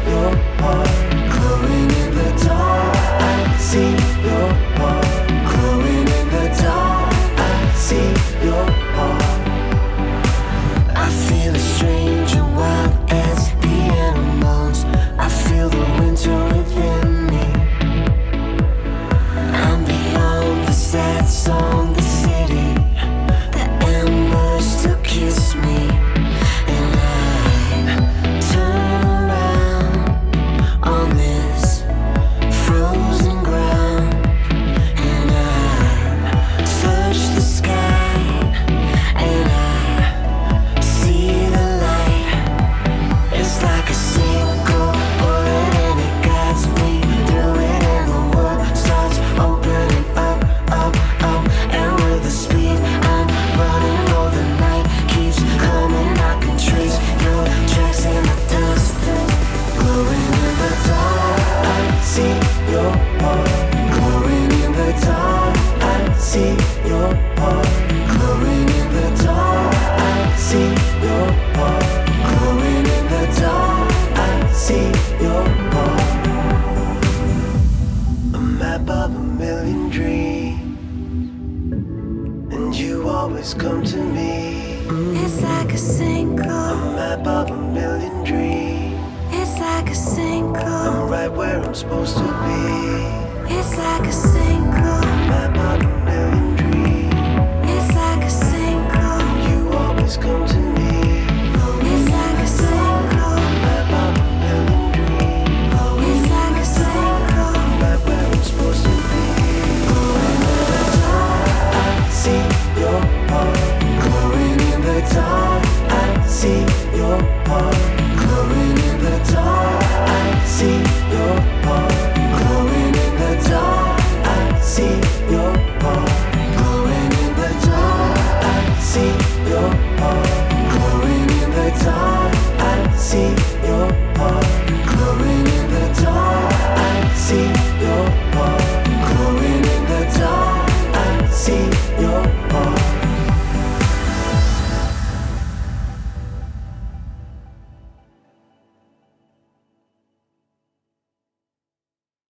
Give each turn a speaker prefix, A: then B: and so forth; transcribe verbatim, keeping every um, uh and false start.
A: your heart glowing in the dark. I see your heart glowing in the dark. I see your heart. I feel a stranger wild as the animals. I feel the winter within me. I'm beyond the sad song, the city. The embers still kiss me. And I turn around on this frozen ground. And I search the sky. And I see the light. It's like a single bullet and it guides me through it. And the world starts opening up, up, up. And with the speed I'm running, oh, the night keeps coming. I can trace your tracks in the dust, glowing in the dark. I see your heart glowing in the dark. I see your heart glowing in the dark. I see your heart glowing in the dark. I see your heart. A map of a million dreams, and you always come to me.
B: It's like a single.
A: A map of a million dreams.
B: It's like a single.
A: I'm right where I'm supposed to be.
B: It's like a single.
A: A map of a million